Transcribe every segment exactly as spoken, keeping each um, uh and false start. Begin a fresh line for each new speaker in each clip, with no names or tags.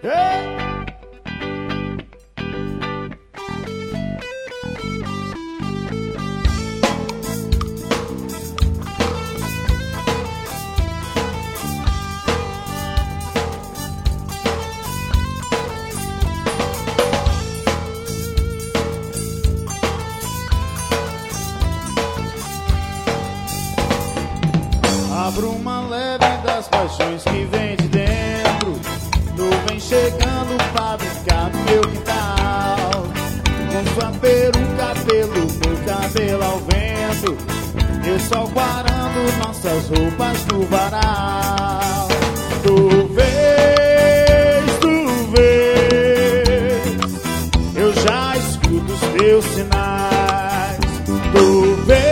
A bruma leve das paixões que vem de dentro, nuvem chegando pra brincar no meu quintal. Com sua peruca, pelo meu cabelo ao vento, eu só guardando nossas roupas no varal. Tu vês, tu vês, eu já escuto os teus sinais. Tu vês,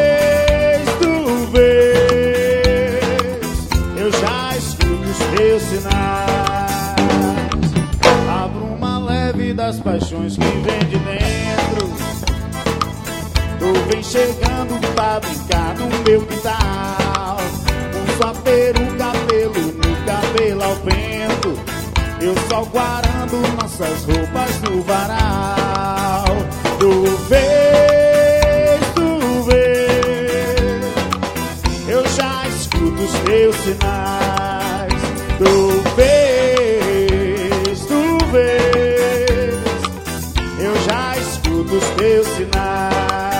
teus sinais. A bruma leve das paixões que vem de dentro, tu vem chegando pra brincar no meu quintal. Com sua peruca, pelo no cabelo ao vento, eu só guardando nossas roupas no varal. Tu vês, tu vês, eu já escuto os teus sinais. Tu vês, tu vês, eu já escuto os teus sinais.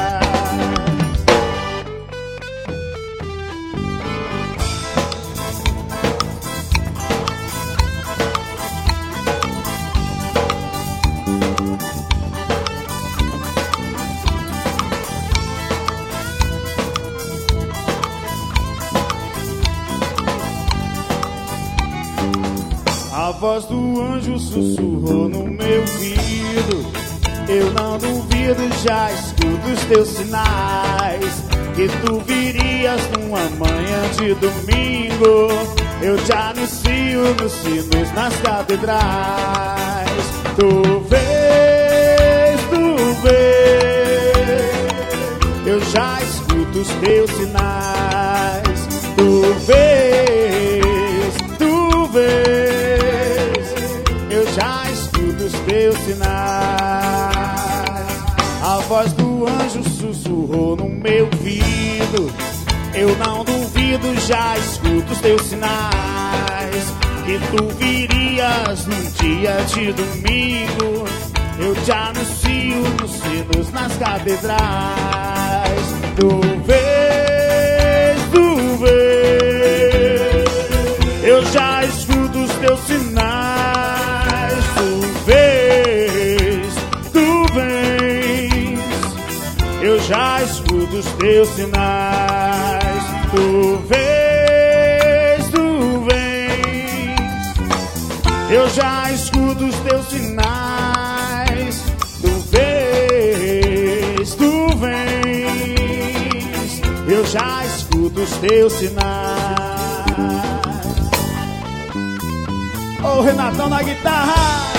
A voz do anjo sussurrou no meu ouvido. Eu não duvido, já escuto os teus sinais. Que tu virias numa manhã de domingo. Eu te anuncio nos sinos, nas catedrais. Tu vês, tu vês, eu já escuto os teus sinais. Tu vês, tu vês, eu já escuto os teus sinais. A voz do anjo sussurrou no meu ouvido. Eu não duvido, já escuto os teus sinais. Que tu virias num dia de domingo. Eu te anuncio nos sinos, nas catedrais. Tu vês, tu vês, eu já escuto os teus sinais. Tu vês, tu vens, eu já escuto os teus sinais. Tu vês, tu vens, eu já escuto os teus sinais. Tu vês, tu vens, eu já escuto os teus sinais. Ô Renatão na guitarra!